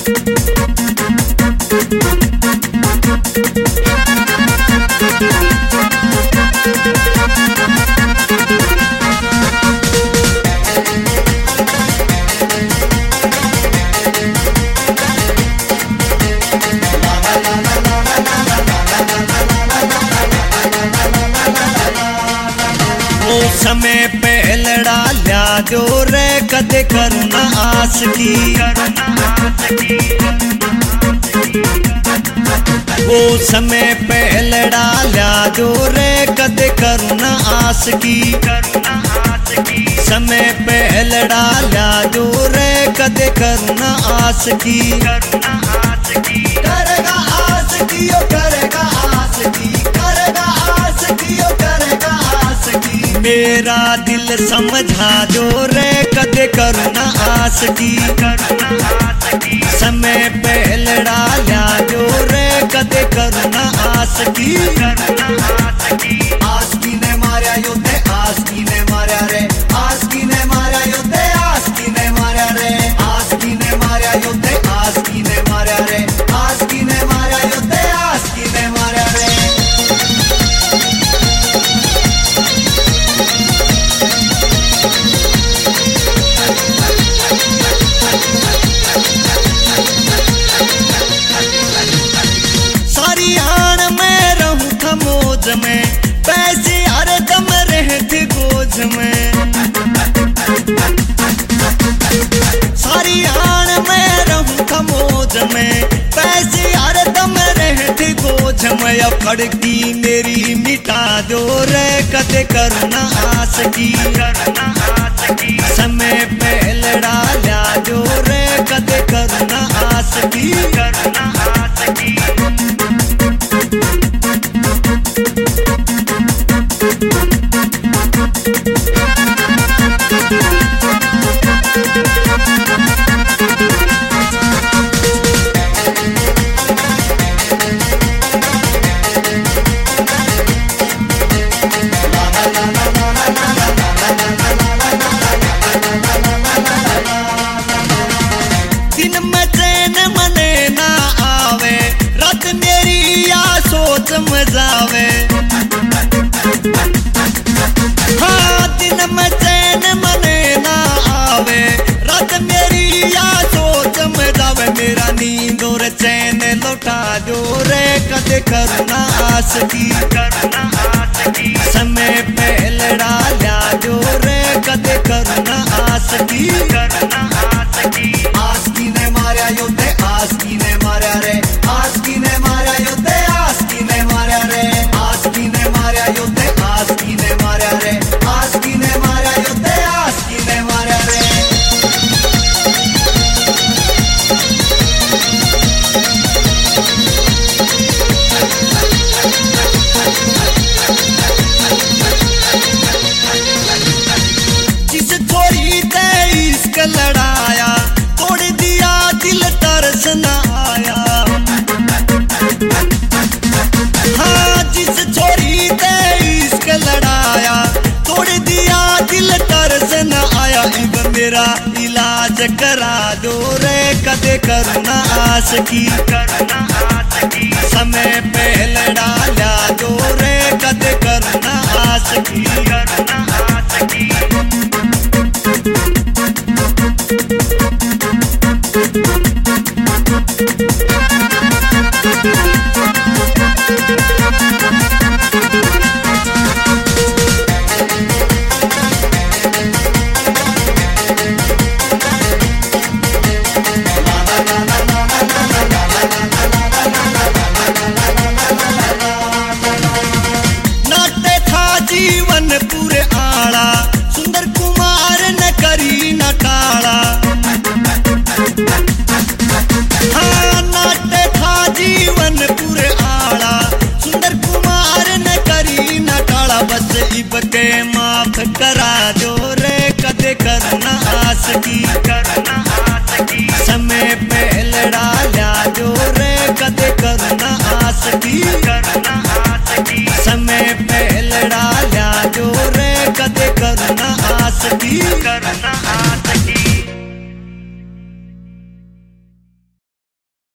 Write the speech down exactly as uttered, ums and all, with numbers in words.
समय पे लड़ा लिया जो रे कदे करना आस की। वो समय पे लड़ा लिया जो रे कदे करना आस की। समय पे लड़ा लिया जो रे कदे करना आस की। करेगा आस की ओ करेगा आस की, करेगा आस की ओ करेगा आस की। मेरा दिल समझा जो रे कदे करना आस की। समय पे लड़ा लिया जो रे कदे करना आस की। आस की ने मारा योद्धे आस की ने मारा रे, आस की ने मारा योद्धे आस की ने मारा रे, आस की ने मारा योद्धे आस की ने मारा रे, आस की ने मारा योद्धे आस की ने मारा रे। सारी आन में रहूं था मौज में, पैसे हर दम रहते गोज में। सारी आन में रहूं था मौज में, पैसे हर दम रहते गोज में। अब खड़की मेरी मिटा दो रे कदे करना आस की। समय पे लड़ा लिया जो रे कदे करना आस की। दिन में चैन मने ना आवे, रात मेरी या सोच मजावे। हाँ दिन में चैन मने ना आवे, रात मेरी या सोच मजावे। मेरा नींद और चैन लौटा जो रे कदे करना आस की। समय पे लड़ा लिया जो रे कदे करना आस की। आस की ने मारा योद्धे आस की ने मारा रे, आस की ने मारा योद्धे आस की ने मारा रे, आस की ने मारा योद्धे आस की ने मारा रे, आस की ने मारा योद्धे आस की ने मारा रे। जिस छोरी ते इश्क लड़ाया, तोड़ दिया दिल तरस न आया। हाँ जिस छोरी ते इश्क लड़ाया, तोड़ दिया दिल तरस न आया। इब मेरा इलाज करा दो रे कदे करना आस की। समय पे लड़ा लिया जो रे कदे करना आस की।